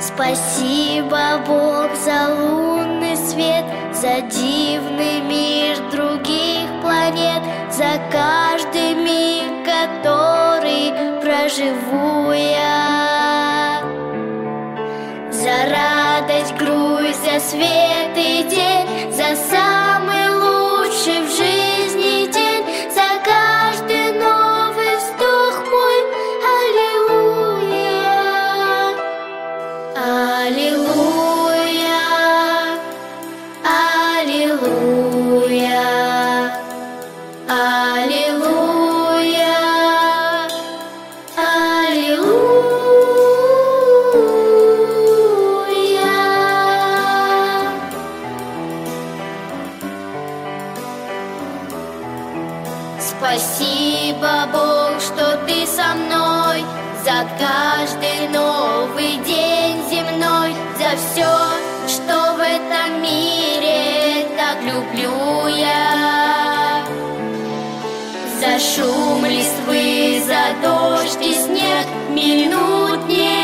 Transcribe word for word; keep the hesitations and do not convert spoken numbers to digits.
Спасибо, Бог, за лунный свет, за дивный мир других планет, за каждый миг, который проживу я. За радость, грусть, за свет и день, за самый лучший в жизни день, за каждый новый вздох мой. Аллилуйя, аллилуйя, аллилуйя, аллилуйя, аллилуйя. Спасибо, Бог, что ты со мной, за каждый новый день земной, за все, что в этом мире так люблю я. За шум листвы, за дождь и снег, минут не